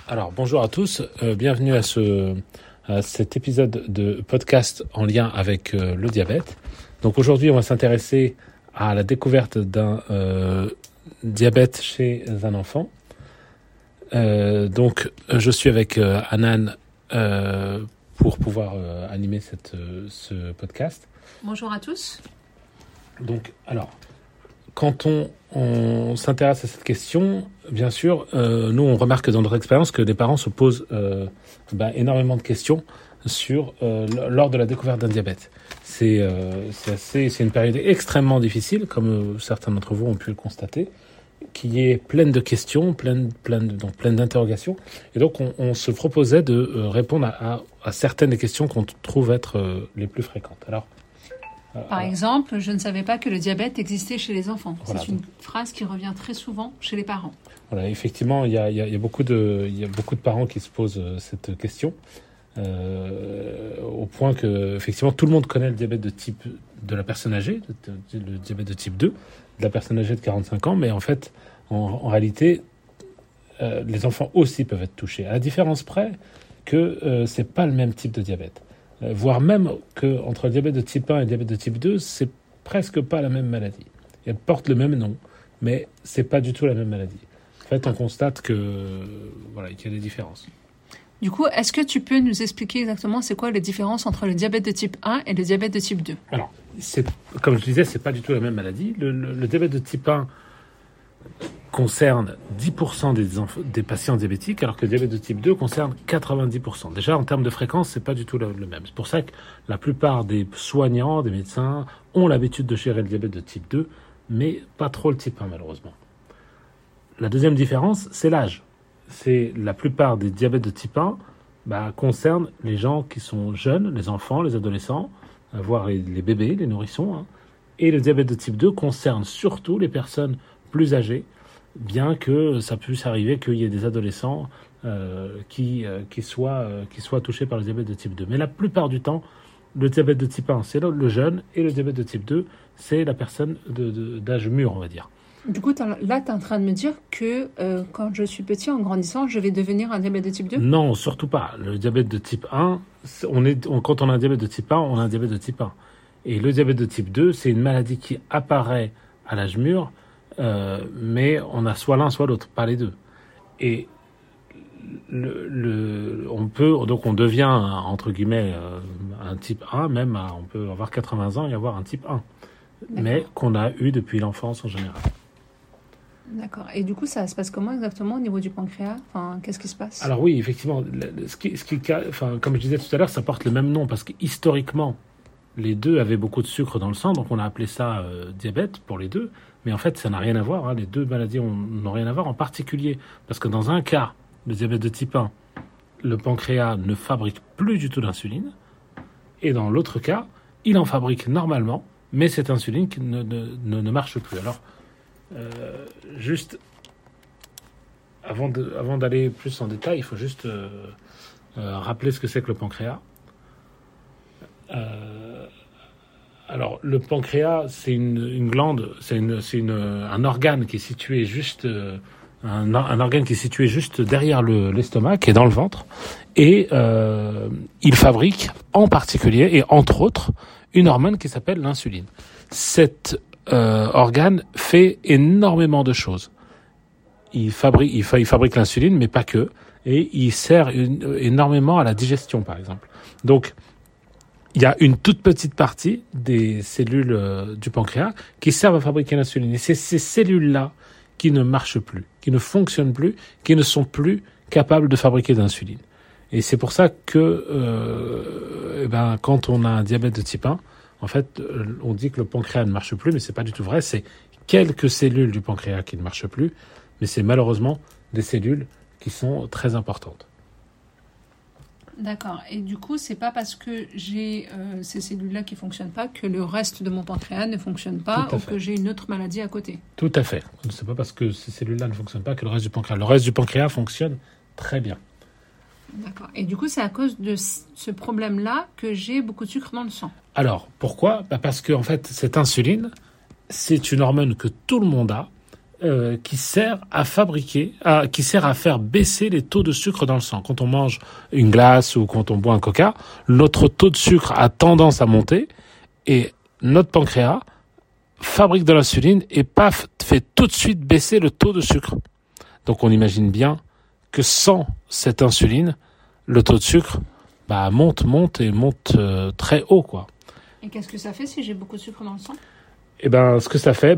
Alors, bonjour à tous, bienvenue à cet épisode de podcast en lien avec le diabète. Donc aujourd'hui, on va s'intéresser à la découverte d'un diabète chez un enfant. Donc, je suis avec Hanan pour pouvoir animer ce podcast. Bonjour à tous. Donc, alors, quand on s'intéresse à cette question, bien sûr, nous, on remarque dans notre expérience que les parents se posent énormément de questions lors de la découverte d'un diabète. C'est une période extrêmement difficile, comme certains d'entre vous ont pu le constater, qui est pleine de questions, pleine d'interrogations. Et donc, on se proposait de répondre à certaines des questions qu'on trouve être les plus fréquentes. Alors, par exemple, je ne savais pas que le diabète existait chez les enfants. Voilà. C'est une phrase qui revient très souvent chez les parents. Voilà, effectivement, il y a beaucoup de parents qui se posent cette question, au point que effectivement tout le monde connaît le diabète de la personne âgée, le diabète de type 2, de la personne âgée de 45 ans, mais en fait, en réalité, les enfants aussi peuvent être touchés, à la différence près que c'est pas le même type de diabète. Voire même qu'entre le diabète de type 1 et le diabète de type 2, c'est presque pas la même maladie. Elles portent le même nom, mais c'est pas du tout la même maladie. En fait, on constate qu'il y a des différences. Du coup, est-ce que tu peux nous expliquer exactement c'est quoi les différences entre le diabète de type 1 et le diabète de type 2 ? Alors, comme je disais, c'est pas du tout la même maladie. Le diabète de type 1 concerne 10% des patients diabétiques, alors que le diabète de type 2 concerne 90%. Déjà, en termes de fréquence, c'est pas du tout le même. C'est pour ça que la plupart des soignants, des médecins, ont l'habitude de gérer le diabète de type 2, mais pas trop le type 1, malheureusement. La deuxième différence, c'est l'âge. C'est la plupart des diabètes de type 1 concernent les gens qui sont jeunes, les enfants, les adolescents, voire les bébés, les nourrissons. Hein. Et le diabète de type 2 concerne surtout les personnes plus âgées, bien que ça puisse arriver qu'il y ait des adolescents qui soient touchés par le diabète de type 2. Mais la plupart du temps, le diabète de type 1, c'est le jeune, et le diabète de type 2, c'est la personne d'âge mûr, on va dire. Du coup, là, tu es en train de me dire que quand je suis petit, en grandissant, je vais devenir un diabète de type 2 ? Non, surtout pas. Le diabète de type 1, quand on a un diabète de type 1, on a un diabète de type 1. Et le diabète de type 2, c'est une maladie qui apparaît à l'âge mûr, mais on a soit l'un, soit l'autre, pas les deux. Et on devient, entre guillemets, un type 1, même on peut avoir 80 ans et avoir un type 1. D'accord. Mais qu'on a eu depuis l'enfance en général. D'accord. Et du coup, ça se passe comment exactement au niveau du pancréas ? Enfin, qu'est-ce qui se passe ? Alors oui, effectivement, comme je disais tout à l'heure, ça porte le même nom parce que historiquement, les deux avaient beaucoup de sucre dans le sang, donc on a appelé ça diabète pour les deux. Mais en fait, ça n'a rien à voir. Hein. Les deux maladies n'ont rien à voir, en particulier parce que dans un cas, le diabète de type 1, le pancréas ne fabrique plus du tout d'insuline. Et dans l'autre cas, il en fabrique normalement, mais cette insuline qui ne marche plus. Alors, juste avant d'aller plus en détail, il faut juste rappeler ce que c'est que le pancréas. Alors, le pancréas, c'est une glande, c'est un organe qui est situé juste un organe qui est situé juste derrière l'estomac, qui est dans le ventre, et il fabrique en particulier et entre autres une hormone qui s'appelle l'insuline. Cet organe fait énormément de choses. Il fabrique l'insuline, mais pas que, et il sert énormément à la digestion, par exemple. Donc, il y a une toute petite partie des cellules du pancréas qui servent à fabriquer l'insuline. Et c'est ces cellules-là qui ne marchent plus, qui ne fonctionnent plus, qui ne sont plus capables de fabriquer d'insuline. Et c'est pour ça que quand on a un diabète de type 1, en fait, on dit que le pancréas ne marche plus, mais c'est pas du tout vrai. C'est quelques cellules du pancréas qui ne marchent plus, mais c'est malheureusement des cellules qui sont très importantes. D'accord. Et du coup, c'est pas parce que j'ai ces cellules-là qui fonctionnent pas que le reste de mon pancréas ne fonctionne pas ou que j'ai une autre maladie à côté. Tout à fait. C'est pas parce que ces cellules-là ne fonctionnent pas que le reste du pancréas. Le reste du pancréas fonctionne très bien. D'accord. Et du coup, c'est à cause de ce problème-là que j'ai beaucoup de sucre dans le sang. Alors, pourquoi ? Parce que en fait, cette insuline, c'est une hormone que tout le monde a, qui sert à faire baisser les taux de sucre dans le sang. Quand on mange une glace ou quand on boit un coca, notre taux de sucre a tendance à monter et notre pancréas fabrique de l'insuline et paf, fait tout de suite baisser le taux de sucre. Donc on imagine bien que sans cette insuline, le taux de sucre monte très haut, quoi. Et qu'est-ce que ça fait si j'ai beaucoup de sucre dans le sang? Eh ben, ce que ça fait,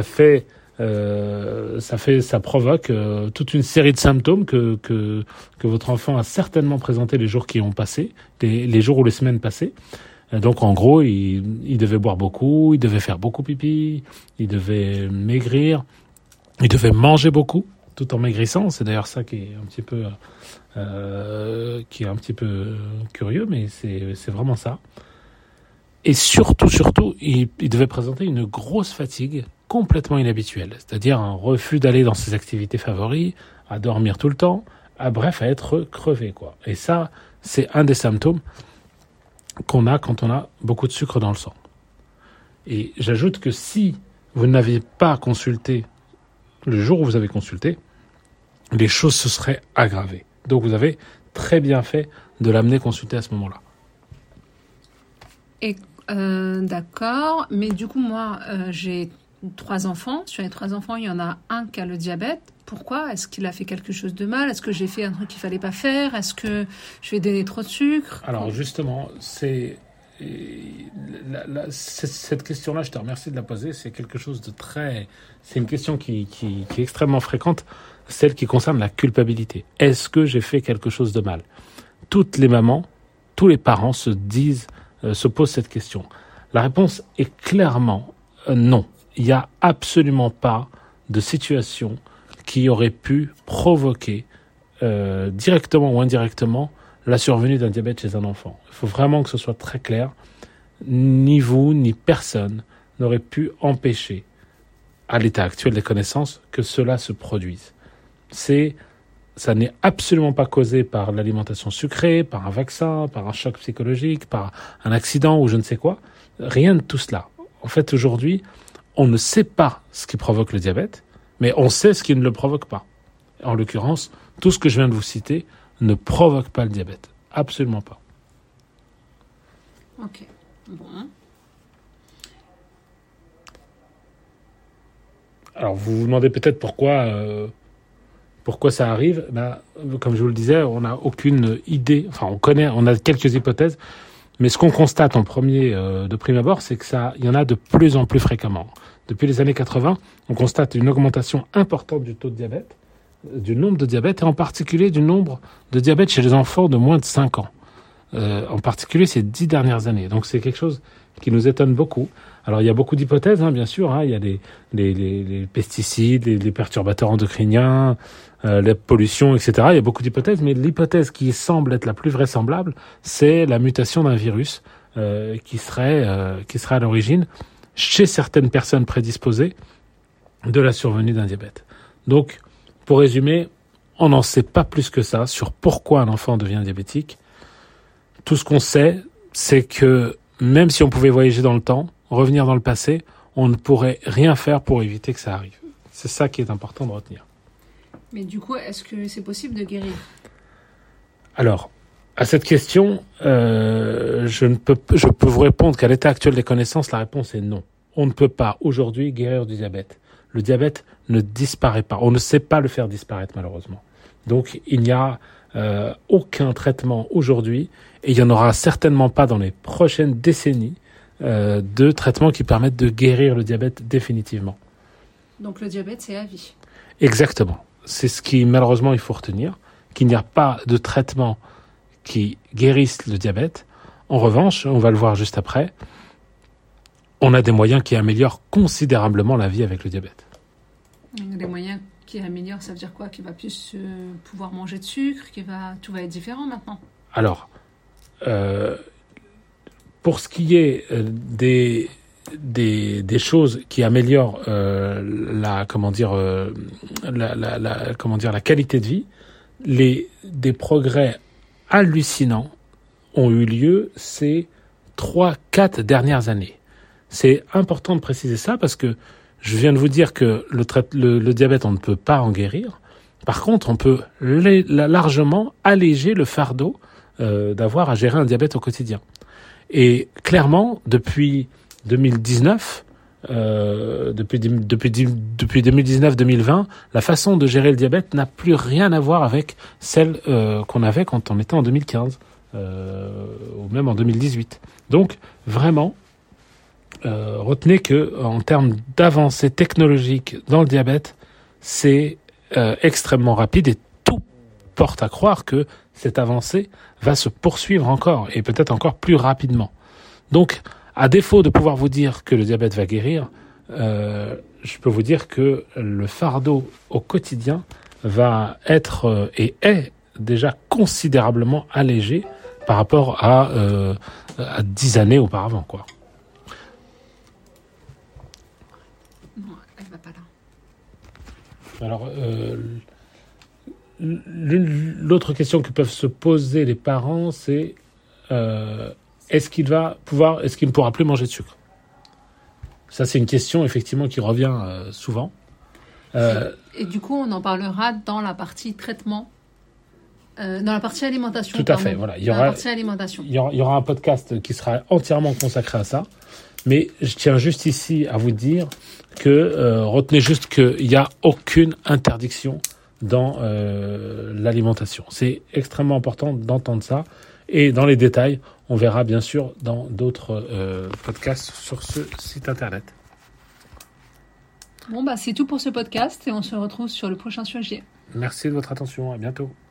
ça provoque toute une série de symptômes que votre enfant a certainement présenté les jours qui ont passé, les jours ou les semaines passées. Donc en gros, il devait boire beaucoup, il devait faire beaucoup pipi, il devait maigrir, il devait manger beaucoup tout en maigrissant. C'est d'ailleurs ça qui est un petit peu curieux, mais c'est vraiment ça. Et surtout, il devait présenter une grosse fatigue complètement inhabituelle, c'est-à-dire un refus d'aller dans ses activités favoris, à dormir tout le temps, à être crevé, quoi. Et ça, c'est un des symptômes qu'on a quand on a beaucoup de sucre dans le sang. Et j'ajoute que si vous n'aviez pas consulté, le jour où vous avez consulté, les choses se seraient aggravées. Donc vous avez très bien fait de l'amener consulter à ce moment-là. Et d'accord, mais du coup moi j'ai 3 enfants. Sur les 3 enfants, il y en a un qui a le diabète. Pourquoi? Est-ce qu'il a fait quelque chose de mal? Est-ce que j'ai fait un truc qu'il fallait pas faire? Est-ce que je lui ai donné trop de sucre? Alors justement, cette question-là, je te remercie de la poser. C'est une question qui est extrêmement fréquente, celle qui concerne la culpabilité. Est-ce que j'ai fait quelque chose de mal? Toutes les mamans, tous les parents se posent cette question. La réponse est clairement non. Il n'y a absolument pas de situation qui aurait pu provoquer directement ou indirectement la survenue d'un diabète chez un enfant. Il faut vraiment que ce soit très clair. Ni vous, ni personne n'aurait pu empêcher, à l'état actuel des connaissances, que cela se produise. Ça n'est absolument pas causé par l'alimentation sucrée, par un vaccin, par un choc psychologique, par un accident ou je ne sais quoi. Rien de tout cela. En fait, aujourd'hui, on ne sait pas ce qui provoque le diabète, mais on sait ce qui ne le provoque pas. En l'occurrence, tout ce que je viens de vous citer ne provoque pas le diabète. Absolument pas. Ok. Bon. Alors, vous vous demandez peut-être pourquoi ça arrive. Comme je vous le disais, on n'a aucune idée. Enfin, on a quelques hypothèses. Mais ce qu'on constate en premier, de prime abord, c'est il y en a de plus en plus fréquemment. Depuis les années 80, on constate une augmentation importante du taux de diabète, du nombre de diabètes, et en particulier du nombre de diabète chez les enfants de moins de 5 ans. En particulier ces 10 dernières années. Donc c'est quelque chose qui nous étonne beaucoup. Alors il y a beaucoup d'hypothèses, bien sûr. Il y a les pesticides, les perturbateurs endocriniens, la pollution, etc. Il y a beaucoup d'hypothèses, mais l'hypothèse qui semble être la plus vraisemblable, c'est la mutation d'un virus qui serait à l'origine, chez certaines personnes prédisposées, de la survenue d'un diabète. Donc, pour résumer, on n'en sait pas plus que ça sur pourquoi un enfant devient diabétique. Tout ce qu'on sait, c'est que même si on pouvait voyager dans le temps, revenir dans le passé, on ne pourrait rien faire pour éviter que ça arrive. C'est ça qui est important de retenir. Mais du coup, est-ce que c'est possible de guérir? Alors, à cette question, je peux vous répondre qu'à l'état actuel des connaissances, la réponse est non. On ne peut pas aujourd'hui guérir du diabète. Le diabète ne disparaît pas. On ne sait pas le faire disparaître, malheureusement. Donc, il n'y a aucun traitement aujourd'hui, et il n'y en aura certainement pas dans les prochaines décennies, de traitements qui permettent de guérir le diabète définitivement. Donc le diabète, c'est à vie. Exactement. C'est ce qui, malheureusement, il faut retenir, qu'il n'y a pas de traitement qui guérisse le diabète. En revanche, on va le voir juste après, on a des moyens qui améliorent considérablement la vie avec le diabète. Des moyens qui améliorent, ça veut dire quoi? Qu'il va plus pouvoir manger de sucre, tout va être différent maintenant? Alors, pour ce qui est des choses qui améliorent la qualité de vie, des progrès hallucinants ont eu lieu ces 3-4 dernières années. C'est important de préciser ça parce que je viens de vous dire que le diabète, on ne peut pas en guérir. Par contre, on peut largement alléger le fardeau d'avoir à gérer un diabète au quotidien. Et clairement, depuis 2019, depuis 2019-2020, la façon de gérer le diabète n'a plus rien à voir avec celle qu'on avait quand on était en 2015 ou même en 2018. Donc, vraiment, retenez que en termes d'avancée technologique dans le diabète, c'est extrêmement rapide et tout porte à croire que cette avancée va se poursuivre encore et peut-être encore plus rapidement. Donc, à défaut de pouvoir vous dire que le diabète va guérir, je peux vous dire que le fardeau au quotidien va être et est déjà considérablement allégé par rapport à 10 années auparavant, quoi. Non, elle va pas là. Alors, l'autre question que peuvent se poser les parents, c'est est-ce qu'il ne pourra plus manger de sucre? Ça, c'est une question effectivement qui revient souvent. Et du coup, on en parlera dans la partie traitement, dans la partie alimentation. Tout à fait. Voilà, il y aura un podcast qui sera entièrement consacré à ça. Mais je tiens juste ici à vous dire que retenez juste qu'il n'y a aucune interdiction dans l'alimentation. C'est extrêmement important d'entendre ça. Et dans les détails, on verra bien sûr dans d'autres podcasts sur ce site internet. Bon, c'est tout pour ce podcast et on se retrouve sur le prochain sujet. Merci de votre attention. À bientôt.